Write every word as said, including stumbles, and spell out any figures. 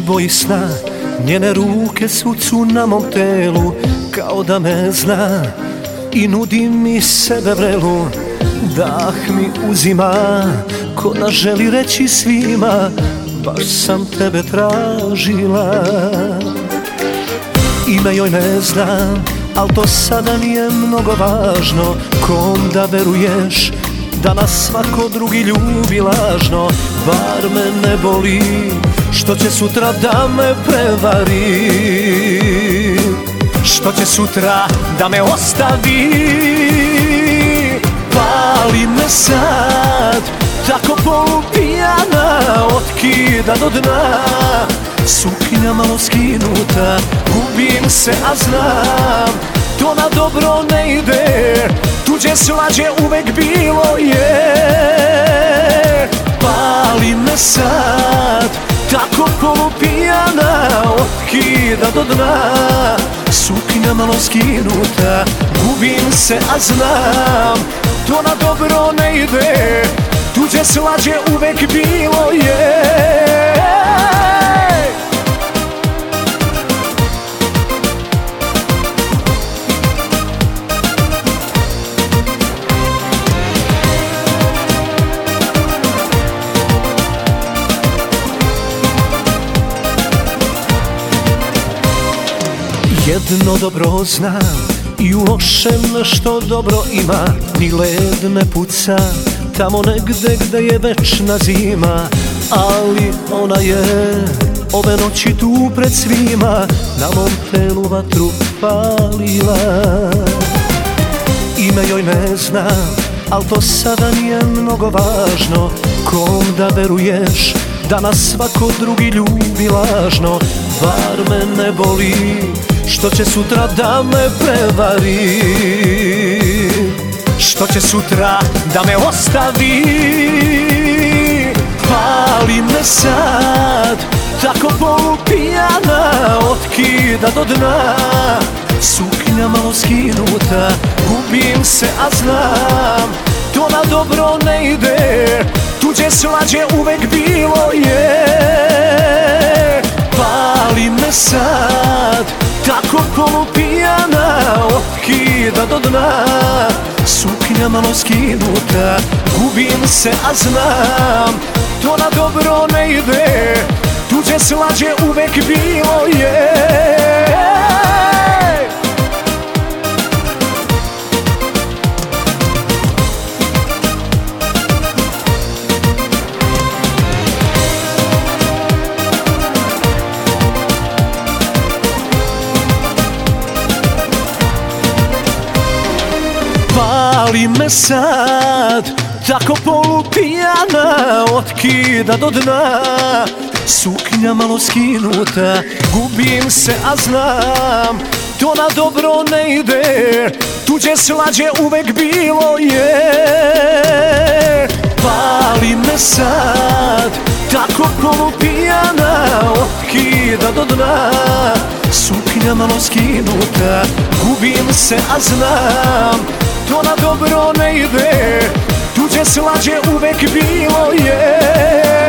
boji sna, njene ruke su na mom telu, kao da me zna i nudi mi sebe vrelu. Dah mi uzima, ko da želi reći svima, baš sam tebe tražila. Ime joj ne znam, al to sada nije mnogo važno. Kom da veruješ, da nas svako drugi ljubi lažno. Bar me ne boli, što će sutra da me prevari, što će sutra da me ostavi. Pali me sad, tako polupijana, otkida do dna. Suknja malo skinuta, gubim se, a znam, to na dobro ne ide, tuđe slađe uvek bilo je. Pali me sad, tako polupijana, otkida do dna. Suknja malo skinuta, gubim se, a znam, to na dobro ne ide, tuđe slađe uvek bilo je. Jedno dobro znam, i u lošem nešto dobro ima. Ni led ne puca tamo negde gde je večna zima. Ali ona je ove noći tu pred svima, na mom telu vatru palila. Ime joj ne znam, al to sada nije mnogo važno. Kom da veruješ, da nas svako drugi ljubi lažno. Bar me ne boli, što će sutra da me prevari, što će sutra da me ostavi. Pali me sad, tako polupijana, otkida do dna. Suknja malo skinuta, gubim se, a znam, to na dobro ne ide, tuđe slađe uvek bilo je. Pali me sad, tako polupijana, otkida do dna. Suknja malo skinuta, gubim se, a znam, to na dobro ne ide, tuđe slađe uvek bilo je. Pali me sad, tako polupijana, otkida do dna. Suknja malo skinuta, gubim se, a znam, to na dobro ne ide, tuđe slađe uvek bilo je. Pali me sad, tako polupijana, otkida do dna. Suknja malo skinuta, gubim se, a znam, to na dobro ne ide, tuđe slađe uvek bilo je.